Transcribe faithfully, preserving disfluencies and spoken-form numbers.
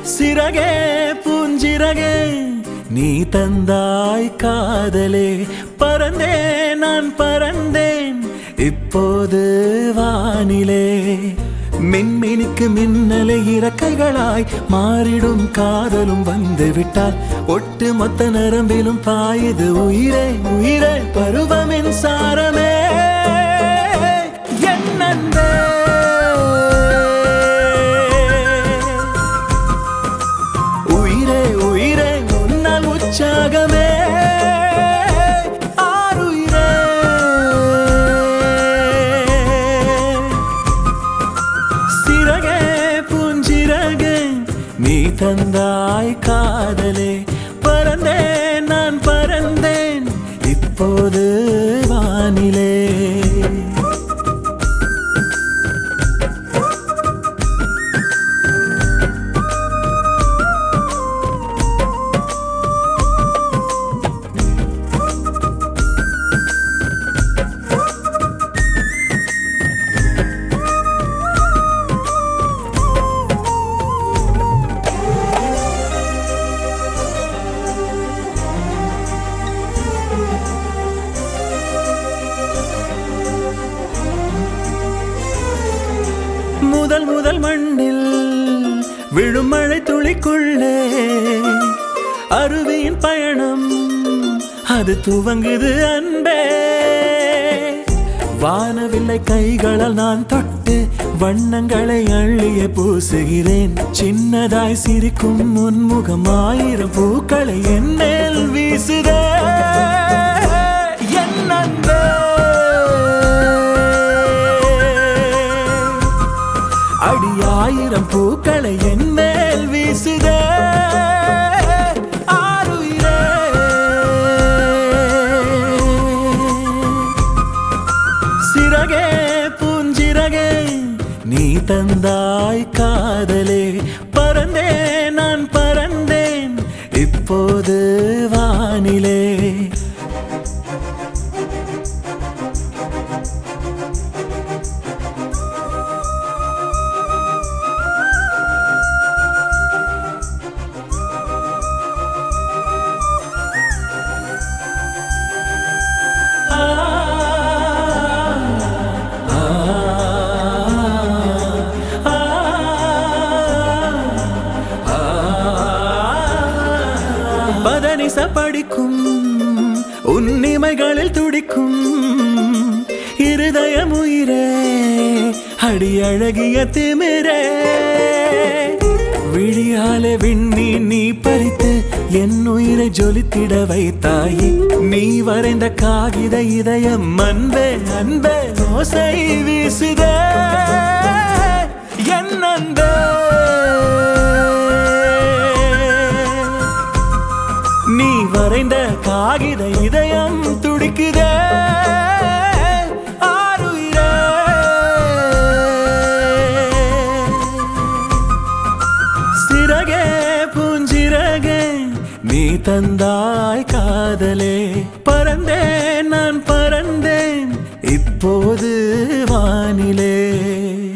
சிறகே பூஞ்சிறகே நீ தந்தாய் காதலே பறந்தேன் நான் பறந்தேன் இப்போது வானிலே மின்மினிக்கு மின்னலை இறக்கைகளாய் மாறிடும் காதலும் வந்து விட்டால் ஒட்டு மொத்த நரம்பிலும் பாயுது உயிரே உயிரே பருவமின் சாரமே என்னந்தே உயிரே உயிரே உன்னால் உற்சாகமே ஆருயிரே சிறகே பூஞ்சிறகே நீ தந்தாய் காதலே பறந்தேன் நான் பறந்தேன் இப்போது வானிலே முதல் முதல் மண்ணில் விழும் மழை துளிக்குள்ளே அருவியின் பயணம் அது துவங்குது அன்பே வானவில்லை கைகளால் நான் தொட்டு வண்ணங்களை அள்ளிய பூசுகிறேன் சின்னதாய் சிரிக்கும் முன்முகம் ஆயிரம் பூக்களை என் மேல் வீசுதே என் அன்பே அடியாயிரம் பூக்களை என் மேல் வீசுதே ஆருயிரே சிறகே பூஞ்சிறகே நீ தந்தாய் காதலே பறந்தேன் நான் பறந்தேன் இப்போது வானிலே பதனிச படிக்கும் உன்னிமைகளில் துடிக்கும் இருதயம் உயிரே அடி அழகிய திமிரே விழியாலே விண்ணி நீ பறித்து என் உயிரை ஜொலித்திட வைத்தாயே நீ வரைந்த காகித இதயம் அன்பே அன்பே ஓசை வீசுதே என் அன்பே நீ வரைந்த காகித இதயம் துடிக்குதே ஆருயிரே சிறகே பூஞ்சிறகே நீ தந்தாய் காதலே பறந்தேன் நான் பறந்தேன் இப்போது வானிலே